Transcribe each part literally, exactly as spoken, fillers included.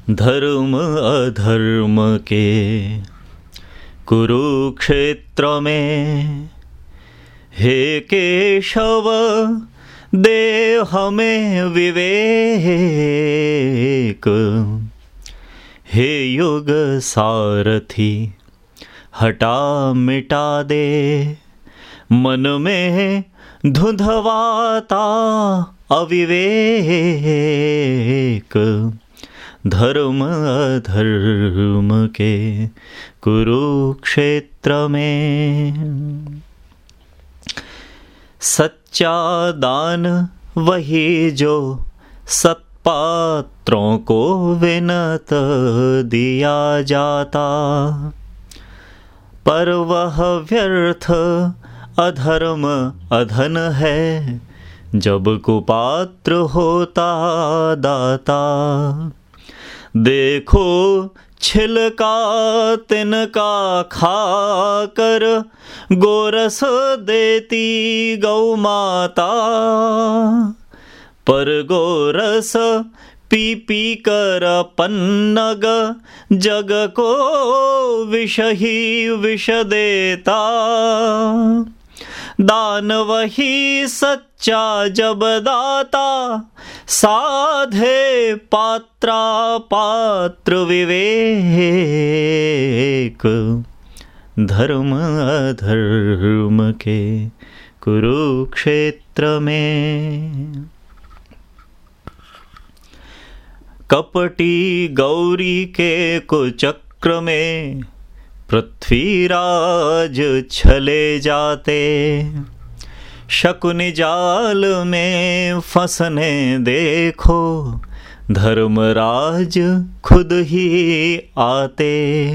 धर्म अधर्म के कुरुक्षेत्र में, हे केशव दे हमें विवेक। हे युग सारथी हटा मिटा दे, मन में धुंधवाता अविवेक। धर्म अधर्म के कुरुक्षेत्र में, सच्चा दान वही जो सत्पात्रों को विनत दिया जाता, पर वह व्यर्थ अधर्म अधन है जब कुपात्र होता दाता। देखो छिलका तिनका खाकर गोरस देती गौ माता, पर गोरस पी पी कर पन्नग जग को विष ही विष देता। दान वही सच्चा जब दाता, साधे पात्रा पात्र विवेक। धर्म अधर्म के कुरुक्षेत्र में, कपटी गौरी के कुचक्र में पृथ्वीराज छले जाते, शकुनि जाल में फंसने देखो धर्मराज खुद ही आते।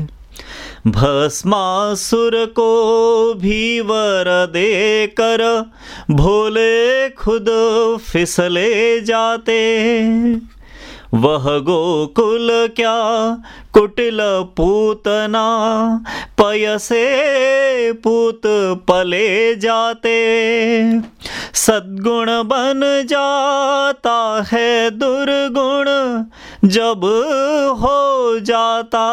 भस्मासुर को भी वर देकर भोले खुद फिसले जाते। वह गोकुल क्या कुटिल पूतना, पय से पूत पले जाते। सद्गुण बन जाता है दुर्गुण, जब हो जाता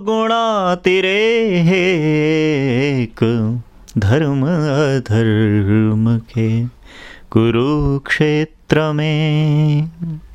गुणातिरेक। धर्म अधर्म के कुरुक्षेत्र में,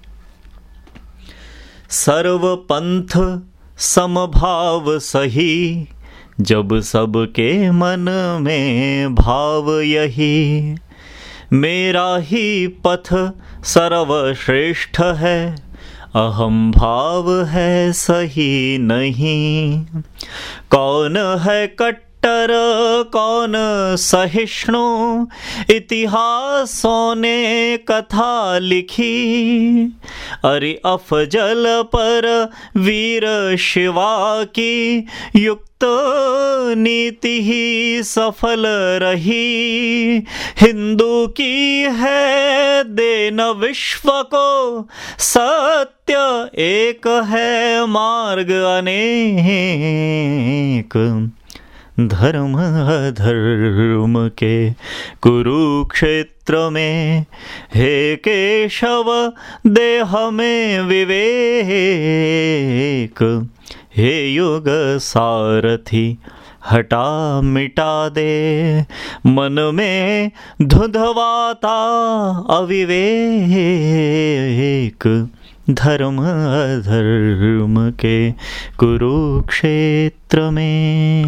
सर्व पंथ समभाव सही, जब सबके मन में भाव यही। मेरा ही पथ सर्वश्रेष्ठ है, अहम भाव है सही नहीं। कौन है कट्टर कौन सहिष्णु, इतिहासों ने कथा लिखी। अरे अफजल पर वीर शिवा की युक्त नीति ही सफल रही। हिंदू की है देन विश्व को, सत्य एक है मार्ग अनेक। धर्म अधर्म के कुरुक्षेत्र में, हे केशव दे हमें विवेक। हे युग सारथी हटा मिटा दे, मन में धुंधवाता अविवेक। धर्म अधर्म के कुरुक्षेत्र में।